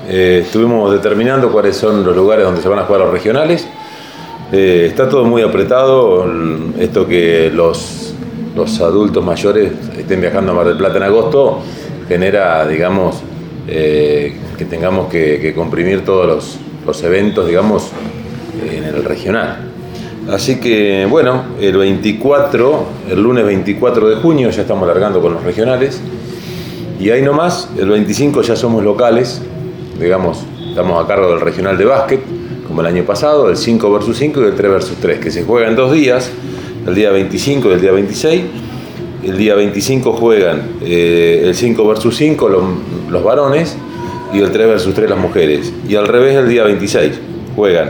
estuvimos determinando cuáles son los lugares donde se van a jugar los regionales. Está todo muy apretado, esto que los adultos mayores estén viajando a Mar del Plata en agosto genera, digamos, que tengamos que comprimir todos los eventos, digamos, en el regional. Así que, bueno, el lunes 24 de junio ya estamos largando con los regionales. Y ahí nomás, el 25 ya somos locales, digamos, estamos a cargo del regional de básquet, como el año pasado, el 5 versus 5 y el 3 versus 3, que se juega en 2 días, el día 25 y el día 26. El día 25 juegan el 5 versus 5 los varones y el 3 versus 3 las mujeres. Y al revés, el día 26 juegan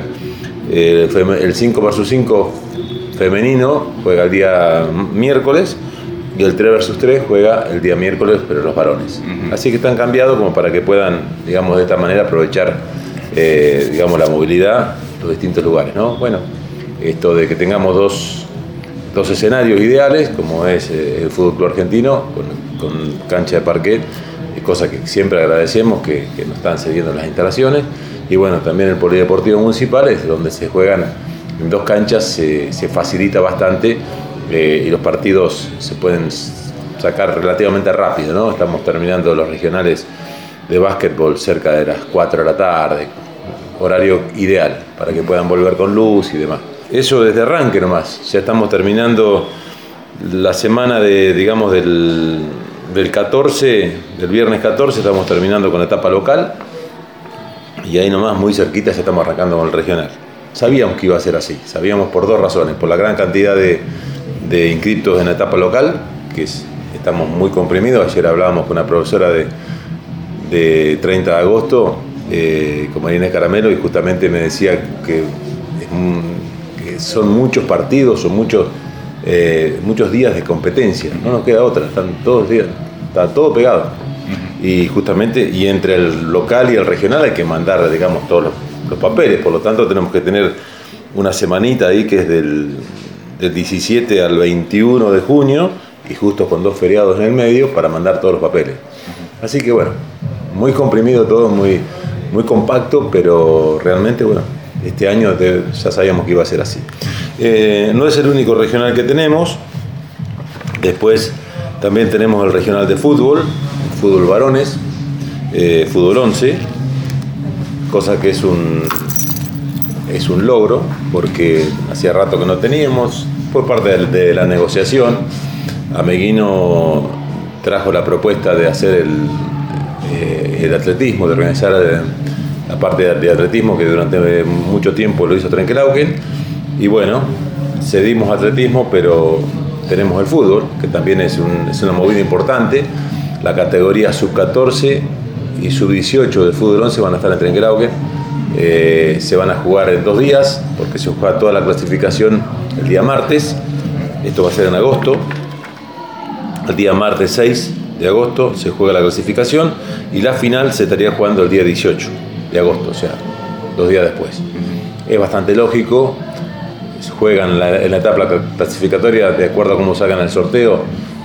el 5 versus 5 femenino, juega el día miércoles, y el 3 versus 3 juega el día miércoles, pero los varones. Así que están cambiados como para que puedan, digamos, de esta manera aprovechar, digamos, la movilidad en los distintos lugares, ¿no? Bueno, esto de que tengamos dos escenarios ideales, como es el Fútbol Club Argentino, con cancha de parquet, es cosa que siempre agradecemos que nos están cediendo las instalaciones. Y bueno, también el Polideportivo Municipal, es donde se juegan en 2 canchas, se facilita bastante y los partidos se pueden sacar relativamente rápido, ¿no? Estamos terminando los regionales de básquetbol cerca de las 4 de la tarde, horario ideal para que puedan volver con luz y demás. Eso desde arranque nomás, ya estamos terminando la semana digamos, del 14, del viernes 14, estamos terminando con la etapa local. Y ahí nomás, muy cerquita, ya estamos arrancando con el regional. Sabíamos que iba a ser así, sabíamos por 2 razones. Por la gran cantidad de inscriptos en la etapa local, que estamos muy comprimidos. Ayer hablábamos con una profesora de 30 de agosto, con María Inés Caramelo, y justamente me decía que son muchos partidos, son muchos días de competencia. No nos queda otra, están todos días, está todo pegado. Y justamente, y entre el local y el regional hay que mandar, digamos, todos los papeles. Por lo tanto, tenemos que tener una semanita ahí que es del 17 al 21 de junio, y justo con 2 feriados en el medio, para mandar todos los papeles. Así que bueno, muy comprimido todo, muy, muy compacto, pero realmente, bueno, este año ya sabíamos que iba a ser así. No es el único regional que tenemos. Después también tenemos el regional de fútbol varones, fútbol 11, cosa que es un logro, porque hacía rato que no teníamos, fue parte de la negociación. Ameguino trajo la propuesta de hacer el atletismo, de organizar la parte de atletismo, que durante mucho tiempo lo hizo Trenquelauquen, y bueno, cedimos atletismo, pero tenemos el fútbol, que también es una movida importante. La categoría sub-14 y sub-18 de fútbol 11 van a estar en Trenquelauquen. Se van a jugar en 2 días, porque se juega toda la clasificación el día martes. Esto va a ser en agosto. El día martes 6 de agosto se juega la clasificación, y la final se estaría jugando el día 18 de agosto, o sea, 2 días después. Es bastante lógico. Juegan en la etapa clasificatoria de acuerdo a cómo sacan el sorteo.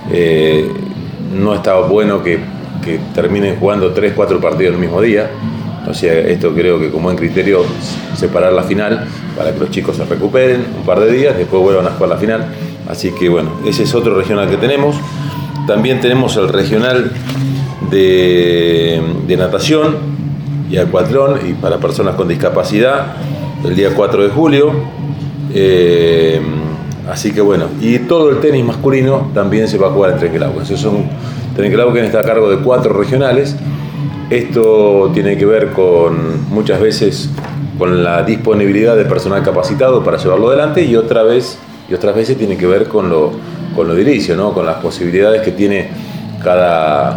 No está bueno que terminen jugando 3-4 partidos el mismo día. O sea, esto creo que como buen criterio, separar la final para que los chicos se recuperen un par de días, después vuelvan a jugar la final. Así que bueno, ese es otro regional que tenemos. También tenemos el regional de natación y acuatlón, y para personas con discapacidad, el día 4 de julio. Así que bueno, y todo el tenis masculino también se va a jugar en Trenquelauquen. Trenquelauquen está a cargo de 4 regionales. Esto tiene que ver muchas veces con la disponibilidad de personal capacitado para llevarlo adelante, y otras veces tiene que ver con lo edilicio, ¿no? Con las posibilidades que tiene cada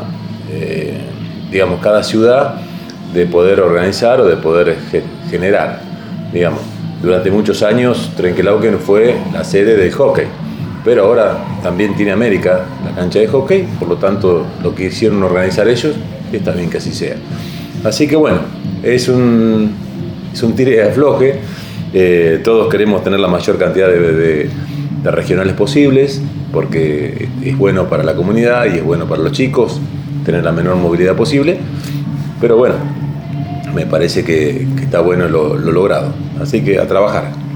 ciudad de poder organizar o de poder generar, digamos. Durante muchos años Trenquelauquen fue la sede del hockey, pero ahora también tiene América la cancha de hockey, por lo tanto lo que hicieron organizar ellos, está bien que así sea. Así que bueno, es un tire y afloje. Todos queremos tener la mayor cantidad de regionales posibles, porque es bueno para la comunidad y es bueno para los chicos tener la menor movilidad posible. Pero bueno, me parece que está bueno lo logrado. Así que a trabajar.